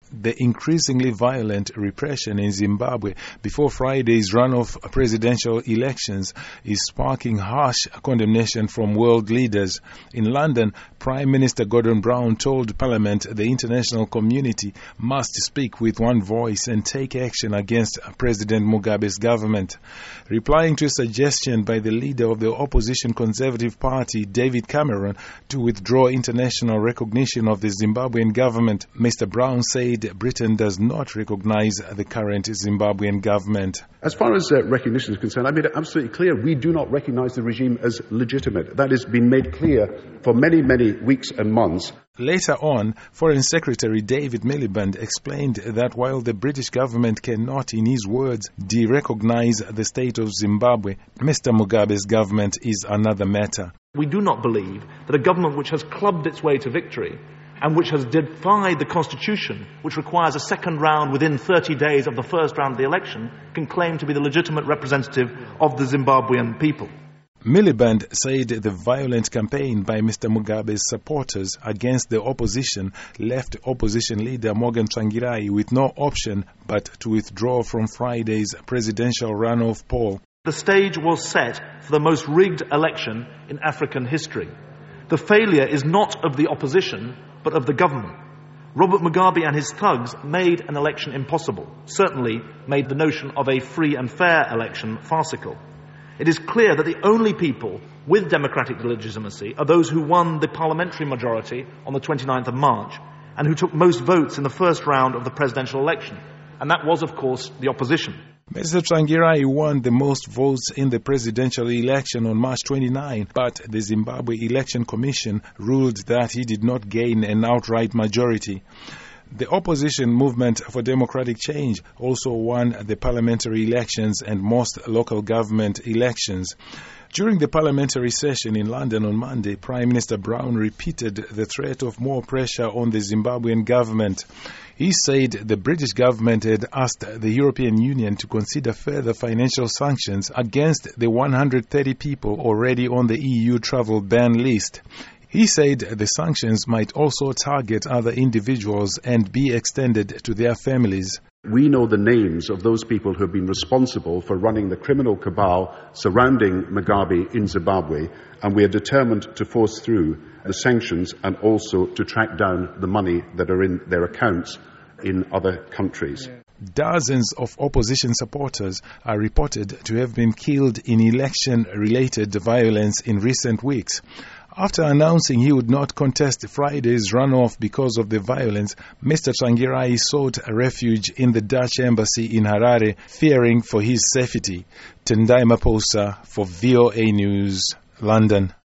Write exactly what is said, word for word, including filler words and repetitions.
the increasingly violent repression in Zimbabwe before Friday's runoff presidential elections is sparking harsh condemnation from world leaders. In London, Prime Minister Gordon Brown told Parliament the international community must speak with one voice and take action against President Mugabe's government. Replying to a suggestion by the leader of the opposition Conservative Party, David Cameron, to withdraw international recognition of the Zimbabwean government, Mister Brown said Britain does not recognize the current Zimbabwean government. As far as uh, recognition is concerned, I made it absolutely clear we do not recognize the regime as legitimate. That has been made clear for many, many weeks and months. Later on, Foreign Secretary David Miliband explained that while the British government cannot, in his words, de-recognize the state of Zimbabwe, Mister Mugabe's government is another matter. We do not believe that a government which has clubbed its way to victory and which has defied the Constitution, which requires a second round within thirty days of the first round of the election, can claim to be the legitimate representative of the Zimbabwean people. Miliband said the violent campaign by Mister Mugabe's supporters against the opposition left opposition leader Morgan Tsvangirai with no option but to withdraw from Friday's presidential runoff poll. The stage was set for the most rigged election in African history. The failure is not of the opposition, but of the government. Robert Mugabe and his thugs made an election impossible, certainly made the notion of a free and fair election farcical. It is clear that the only people with democratic legitimacy are those who won the parliamentary majority on the twenty-ninth of March and who took most votes in the first round of the presidential election. And that was, of course, the opposition. Mister Tsvangirai won the most votes in the presidential election on March twenty-ninth, but the Zimbabwe Election Commission ruled that he did not gain an outright majority. The opposition Movement for Democratic Change also won the parliamentary elections and most local government elections. During the parliamentary session in London on Monday, Prime Minister Brown repeated the threat of more pressure on the Zimbabwean government. He said the British government had asked the European Union to consider further financial sanctions against the one hundred thirty people already on the E U travel ban list. He said the sanctions might also target other individuals and be extended to their families. We know the names of those people who have been responsible for running the criminal cabal surrounding Mugabe in Zimbabwe, and we are determined to force through the sanctions and also to track down the money that are in their accounts in other countries. Dozens of opposition supporters are reported to have been killed in election-related violence in recent weeks. After announcing he would not contest Friday's runoff because of the violence, Mister Tsvangirai sought refuge in the Dutch embassy in Harare, fearing for his safety. Tendai Maposa for V O A News, London.